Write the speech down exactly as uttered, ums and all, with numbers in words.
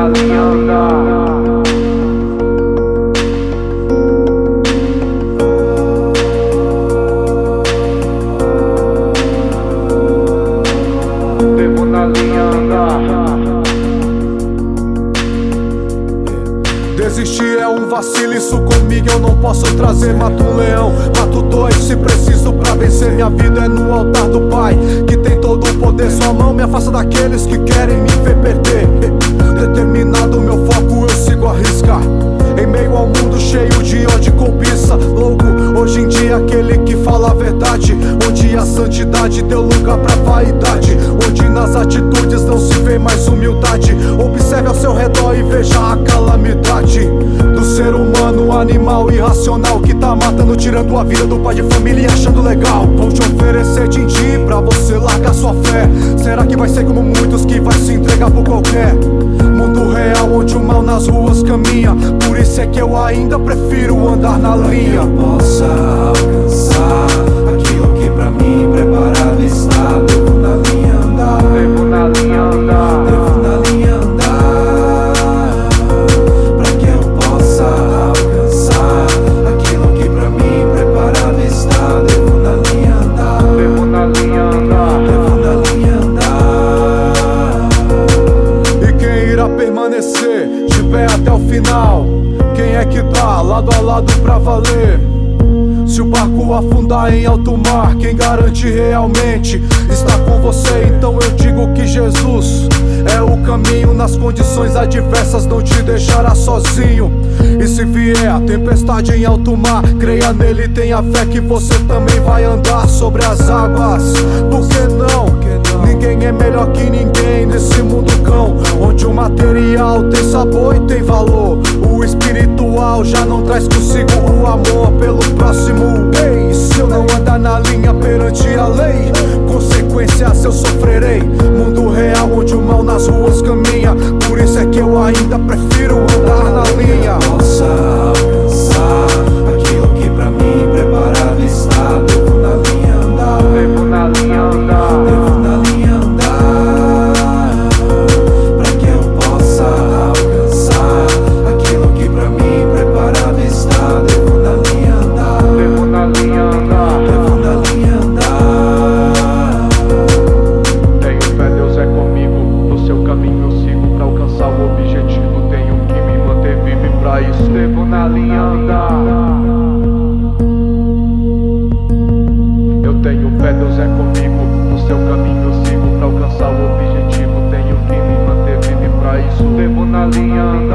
na linha andar. Devo na linha andar. Desistir é um vacilo, isso comigo eu não posso trazer. Mato um leão, mato dois se preciso pra vencer. Minha vida é no altar do Pai, que tem todo o poder. Sua mão me afasta daqueles que querem me ver perder. Determinado meu foco, eu sigo a risca. Em meio ao mundo cheio de ódio e cobiça. Louco, hoje em dia aquele que fala a verdade, onde a santidade deu lugar pra vaidade, onde nas atitudes não se vê mais humildade. Observe ao seu redor e veja a calamidade do ser humano, animal irracional, que tá matando, tirando a vida do pai de família e achando legal. Vão te oferecer din-din pra você largar sua fé. Será que vai ser como muitos que vai se entregar por qualquer? Mundo real onde o mal nas ruas caminha, por isso é que eu ainda prefiro andar na linha. Pra que eu possa alcançar aquilo que pra mim preparado está. Devo na linha andar. Devo na linha andar. Devo na linha andar. Pra que eu possa alcançar aquilo que pra mim preparado está. Devo na linha andar. Devo na linha andar. Devo na linha andar. E quem irá permanecer de pé até o final? Quem é que tá lado a lado pra valer? Se o barco afundar em alto mar, quem garante realmente está com você? Então eu digo que Jesus é o caminho, nas condições adversas não te deixará sozinho. E se vier a tempestade em alto mar, creia nele, tenha fé que você também vai andar sobre as águas. Por que não? Ninguém é melhor que ninguém nesse mundo cão, onde o material tem sabor e tem valor. O espiritual já não traz consigo o amor pelo próximo. Ei, se eu não andar na linha perante a lei, consequências eu sofrerei. Mundo real onde o mal nas ruas caminha, por isso é que eu ainda prefiro andar na linha. Possa alcançar aquilo que pra mim preparado está. Devo na linha andar. Devo na linha andar. Devo na linha andar. Pra que eu possa alcançar aquilo que pra mim preparado está. Devo na linha andar. Devo na linha andar. Devo na linha andar. Tenho fé, Deus é comigo. No seu caminho eu sigo pra alcançar o objetivo. Tenho que me manter vivo e pra isso devo na linha andar. Eu tenho fé, Deus é comigo. No seu caminho eu sigo pra alcançar o objetivo. Tenho que me manter vivo e pra isso devo na linha andar.